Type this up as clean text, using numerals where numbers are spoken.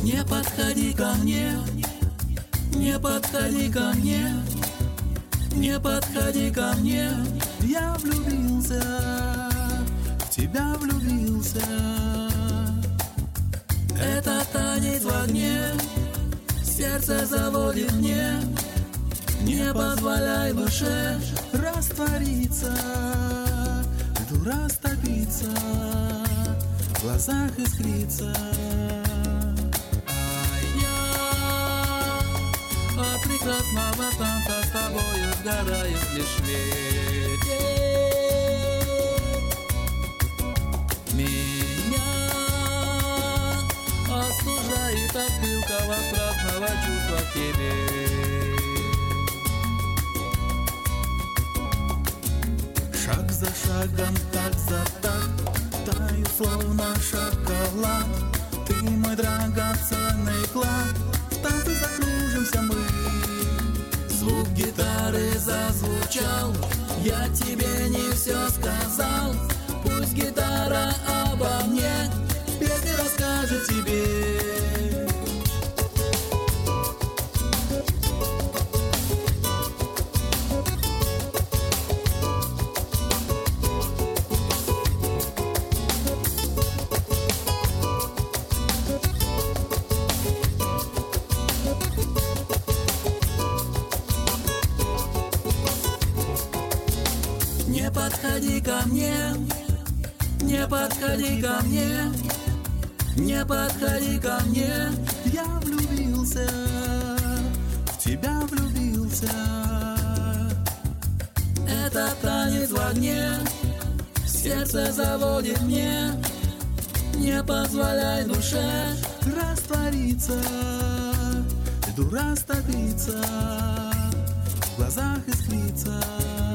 Не подходи ко мне, не подходи ко мне, не подходи ко мне. Я влюбился, в тебя влюбился. Это танец в огне, сердце заводит мне. Не позволяй душе раствориться, льду растопиться, в глазах искриться. От прекрасного танца с тобою сгорает лишь ветер. Меня остужает от пылкого страстного чувства к тебе. Шаг за шагом, так за так, таю словно шоколад. Ты мой драгоценный клад, в танце закружимся мы. Звук гитары зазвучал, я тебе не все сказал. Пусть гитара обо мне в песне расскажет тебе. Не подходи ко мне, не подходи ко мне, не подходи ко мне. Я влюбился, в тебя влюбился. Это танец в огне, сердце заводит мне. Не позволяй душе раствориться, льду растопиться, в глазах искриться.